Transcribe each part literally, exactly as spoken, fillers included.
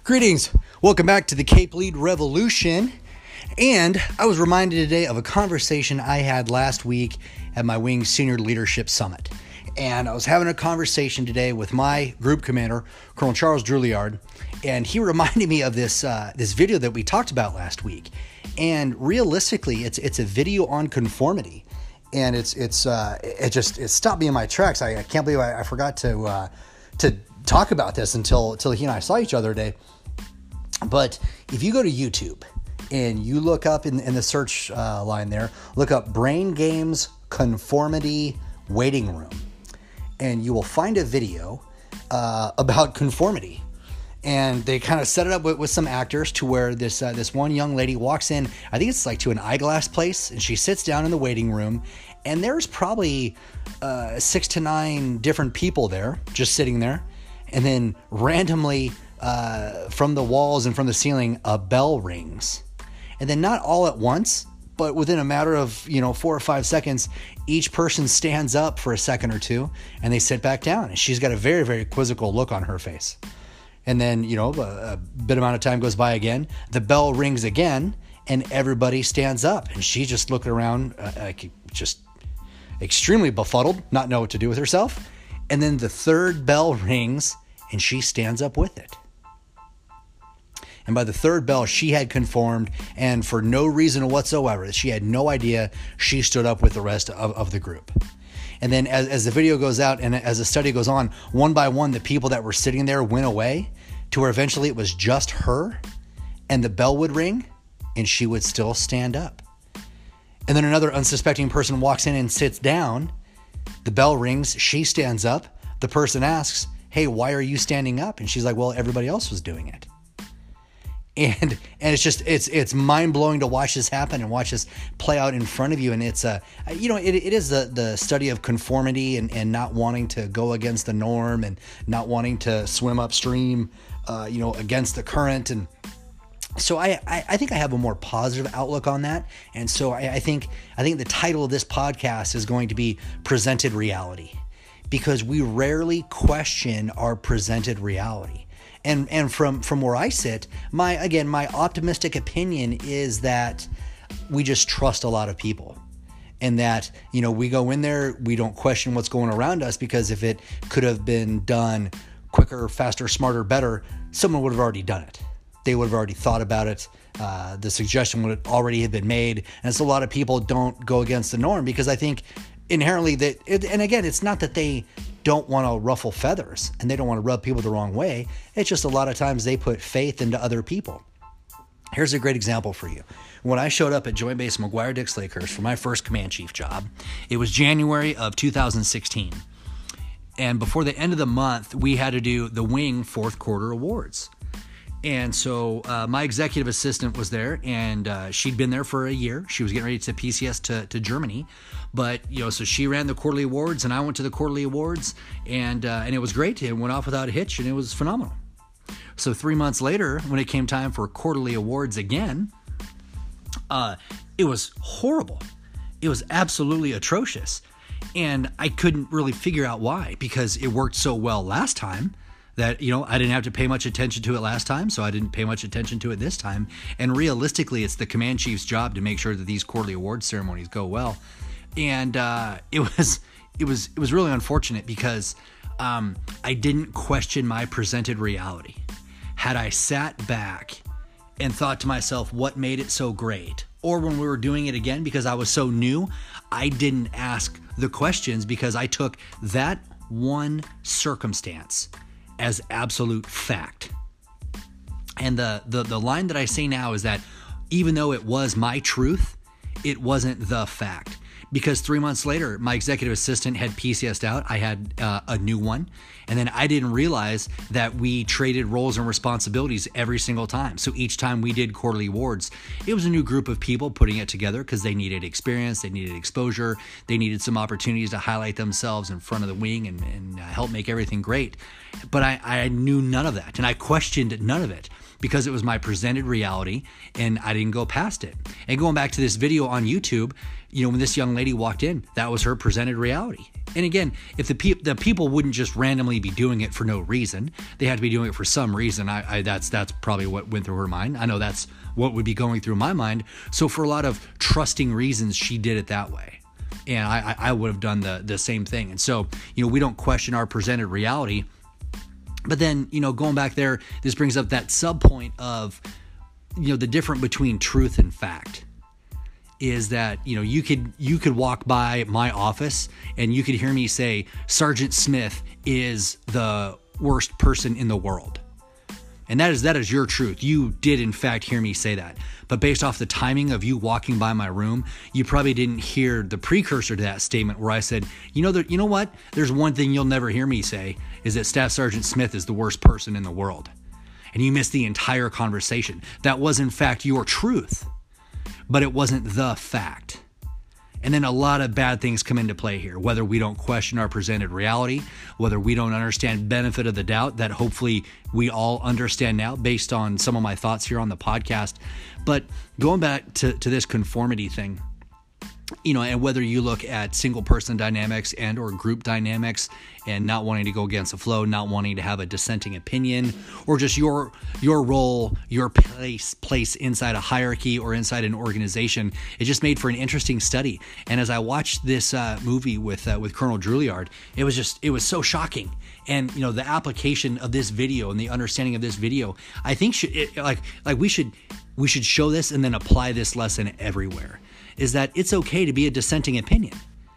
Greetings. Welcome back to the Cape Lead Revolution. And I was reminded today of a conversation I had last week at my Wing Senior Leadership Summit. And I was having a conversation today with my group commander, Colonel Charles Drouillard, and he reminded me of this uh, this video that we talked about last week. And realistically, it's it's a video on conformity, and it's it's uh, it just it stopped me in my tracks. I, I can't believe I, I forgot to uh, to talk about this until until he and I saw each other today. But if you go to YouTube and you look up in, in the search uh, line there, look up Brain Games Conformity Waiting Room, and you will find a video uh, about conformity. And they kind of set it up with, with some actors to where this uh, this one young lady walks in, I think it's like to an eyeglass place, and she sits down in the waiting room, and there's probably uh, six to nine different people there just sitting there. And then randomly uh, from the walls and from the ceiling, a bell rings. And then not all at once, but within a matter of, you know, four or five seconds, each person stands up for a second or two and they sit back down. And she's got a very, very quizzical look on her face. And then, you know, a, a bit amount of time goes by again. The bell rings again and everybody stands up. And she's just looking around, uh, like just extremely befuddled, not know what to do with herself. And then the third bell rings and she stands up with it. And by the third bell, she had conformed, and for no reason whatsoever, she had no idea, she stood up with the rest of, of the group. And then as, as the video goes out and as the study goes on, one by one, the people that were sitting there went away to where eventually it was just her, and the bell would ring and she would still stand up. And then another unsuspecting person walks in and sits down. The bell rings, she stands up. The person asks, "Hey, why are you standing up?" And she's like, "Well, everybody else was doing it." And and it's just it's it's mind blowing to watch this happen and watch this play out in front of you. And it's a uh, you know it it is the the study of conformity and and not wanting to go against the norm and not wanting to swim upstream, uh, you know, against the current. And so I, I I think I have a more positive outlook on that. And so I, I think I think the title of this podcast is going to be Presented Reality, because we rarely question our presented reality. And and from, from where I sit, my again, my optimistic opinion is that we just trust a lot of people. And that, you know, we go in there, we don't question what's going around us, because if it could have been done quicker, faster, smarter, better, someone would have already done it. They would have already thought about it. Uh, the suggestion would already have been made. And so a lot of people don't go against the norm, because I think inherently that, it, and again, it's not that they don't want to ruffle feathers and they don't want to rub people the wrong way. It's just a lot of times they put faith into other people. Here's a great example for you. When I showed up at Joint Base McGuire-Dix Lakehurst for my first command chief job, it was January of two thousand sixteen. And before the end of the month, we had to do the Wing fourth quarter awards. And so uh, my executive assistant was there, and uh, she'd been there for a year. She was getting ready to P C S to, to Germany. But, you know, so she ran the quarterly awards, and I went to the quarterly awards, and uh, and it was great. It went off without a hitch, and it was phenomenal. So three months later, when it came time for quarterly awards again, uh, it was horrible. It was absolutely atrocious. And I couldn't really figure out why, because it worked so well last time that, you know, I didn't have to pay much attention to it last time, so I didn't pay much attention to it this time. And realistically, it's the command chief's job to make sure that these quarterly award ceremonies go well. And uh, it was it was it was really unfortunate, because um, I didn't question my presented reality. Had I sat back and thought to myself, what made it so great? Or when we were doing it again, because I was so new, I didn't ask the questions, because I took that one circumstance as absolute fact. And the, the the line that I say now is that even though it was my truth, it wasn't the fact. Because three months later, my executive assistant had P C S'd out. I had uh, a new one. And then I didn't realize that we traded roles and responsibilities every single time. So each time we did quarterly awards, it was a new group of people putting it together, because they needed experience, they needed exposure, they needed some opportunities to highlight themselves in front of the wing and, and uh, help make everything great. But I, I knew none of that, and I questioned none of it, because it was my presented reality, and I didn't go past it. And going back to this video on YouTube, you know, when this young lady walked in, that was her presented reality. And again, if the, pe- the people wouldn't just randomly be doing it for no reason, they had to be doing it for some reason. I, I that's that's probably what went through her mind. I know that's what would be going through my mind. So for a lot of trusting reasons, she did it that way. And I, I would have done the, the same thing. And so, you know, we don't question our presented reality. But then, you know, going back there, this brings up that sub point of, you know, the difference between truth and fact is that, you know, you could you could walk by my office and you could hear me say Sergeant Smith is the worst person in the world. And that is that is your truth. You did, in fact, hear me say that. But based off the timing of you walking by my room, you probably didn't hear the precursor to that statement where I said, you know, that you know what? There's one thing you'll never hear me say is that Staff Sergeant Smith is the worst person in the world. And you missed the entire conversation. That was, in fact, your truth, but it wasn't the fact. And then a lot of bad things come into play here, whether we don't question our presented reality, whether we don't understand benefit of the doubt that hopefully we all understand now based on some of my thoughts here on the podcast. But going back to, to this conformity thing, you know, and whether you look at single person dynamics and or group dynamics and not wanting to go against the flow, not wanting to have a dissenting opinion, or just your your role, your place place inside a hierarchy or inside an organization, it just made for an interesting study. And as I watched this uh, movie with uh, with Colonel Juilliard, it was just it was so shocking. And you know, the application of this video and the understanding of this video, I think should it, like like we should we should show this and then apply this lesson everywhere. Is that it's okay to be a dissenting opinion.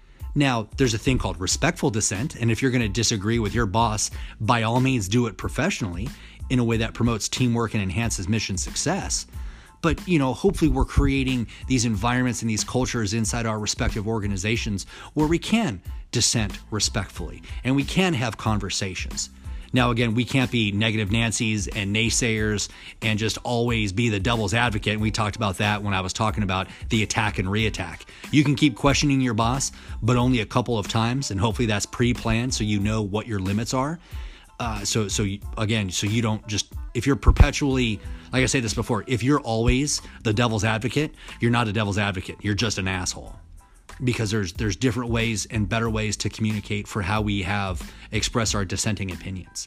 Now, there's a thing called respectful dissent, and if you're going to disagree with your boss, by all means do it professionally in a way that promotes teamwork and enhances mission success. But, you know, hopefully we're creating these environments and these cultures inside our respective organizations where we can dissent respectfully and we can have conversations. Now, again, we can't be negative Nancys and naysayers and just always be the devil's advocate. And we talked about that when I was talking about the attack and reattack. You can keep questioning your boss, but only a couple of times. And hopefully that's pre-planned so you know what your limits are. Uh, so, so you, again, so you don't just, if you're perpetually, like I said this before, if you're always the devil's advocate, you're not a devil's advocate. You're just an asshole. Because there's there's different ways and better ways to communicate for how we have expressed our dissenting opinions.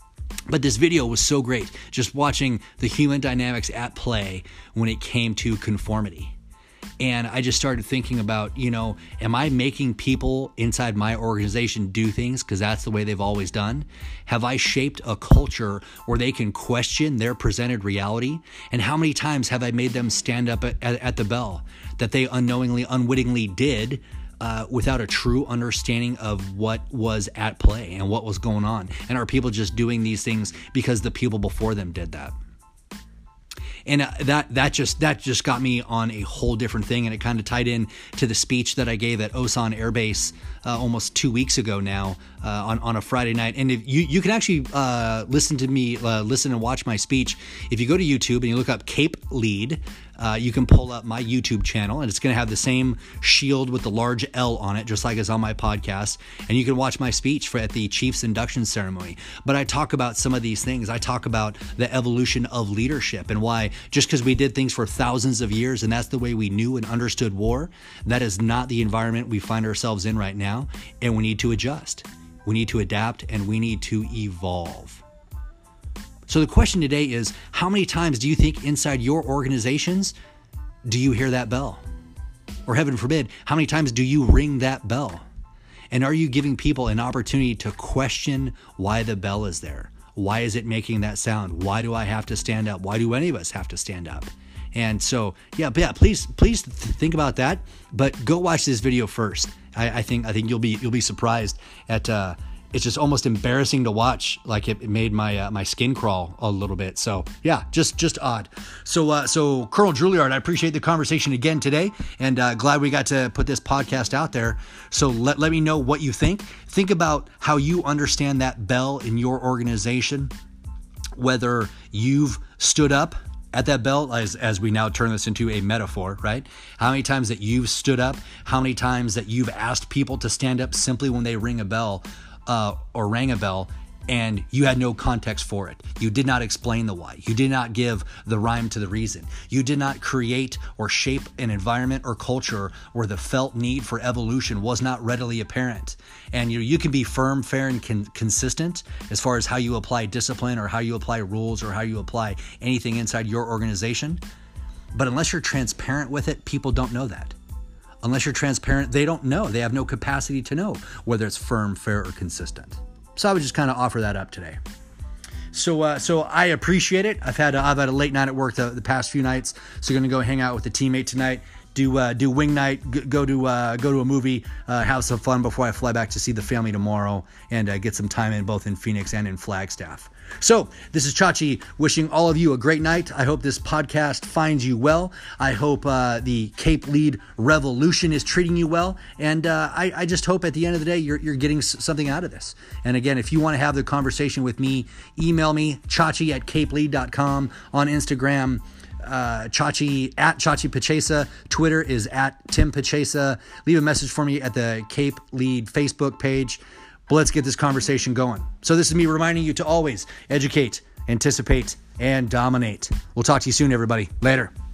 But this video was so great, just watching the human dynamics at play when it came to conformity. And I just started thinking about, you know, am I making people inside my organization do things because that's the way they've always done? Have I shaped a culture where they can question their presented reality? And how many times have I made them stand up at, at, at the bell that they unknowingly, unwittingly did uh, without a true understanding of what was at play and what was going on? And are people just doing these things because the people before them did that? And uh, that that just that just got me on a whole different thing, and it kind of tied in to the speech that I gave at Osan Air Base uh, almost two weeks ago now uh, on on a Friday night. And if you you can actually uh, listen to me uh, listen and watch my speech if you go to YouTube and you look up Cape Lead. Uh, you can pull up my YouTube channel, and it's going to have the same shield with the large L on it, just like it's on my podcast. And you can watch my speech for at the Chiefs induction ceremony. But I talk about some of these things. I talk about the evolution of leadership and why just because we did things for thousands of years and that's the way we knew and understood war, that is not the environment we find ourselves in right now. And we need to adjust. We need to adapt, and we need to evolve. So the question today is, how many times do you think inside your organizations do you hear that bell? Or heaven forbid, how many times do you ring that bell? And are you giving people an opportunity to question why the bell is there? Why is it making that sound? Why do I have to stand up? Why do any of us have to stand up? And so, yeah, but yeah, please, please th- think about that. But go watch this video first. I, I think, I think you'll be, you'll be surprised at. Uh, It's just almost embarrassing to watch. Like it, it made my uh, my skin crawl a little bit. So yeah, just just odd. So uh, so Colonel Juilliard, I appreciate the conversation again today, and uh, glad we got to put this podcast out there. So let let me know what you think. Think about how you understand that bell in your organization. Whether you've stood up at that bell, as as we now turn this into a metaphor, right? How many times that you've stood up? How many times that you've asked people to stand up simply when they ring a bell? Uh, or rang a bell, and you had no context for it. You did not explain the why. You did not give the rhyme to the reason. You did not create or shape an environment or culture where the felt need for evolution was not readily apparent. And you, you can be firm, fair, and con- consistent as far as how you apply discipline or how you apply rules or how you apply anything inside your organization. But unless you're transparent with it, people don't know that. Unless you're transparent, they don't know. They have no capacity to know whether it's firm, fair, or consistent. So I would just kind of offer that up today. So uh, so I appreciate it. I've had a, I've had a late night at work the, the past few nights. So going to go hang out with a teammate tonight. Do uh, do wing night. Go to uh, go to a movie. Uh, have some fun before I fly back to see the family tomorrow and uh, get some time in both in Phoenix and in Flagstaff. So this is Chachi wishing all of you a great night. I hope this podcast finds you well. I hope uh, the Cape Lead Revolution is treating you well. And uh, I, I just hope at the end of the day, you're, you're getting something out of this. And again, if you want to have the conversation with me, email me, chachi at cape lead dot com, on Instagram, uh, Chachi at Chachi Pachesa. Twitter is at Tim Pachesa. Leave a message for me at the Cape Lead Facebook page. But let's get this conversation going. So this is me reminding you to always educate, anticipate, and dominate. We'll talk to you soon, everybody. Later.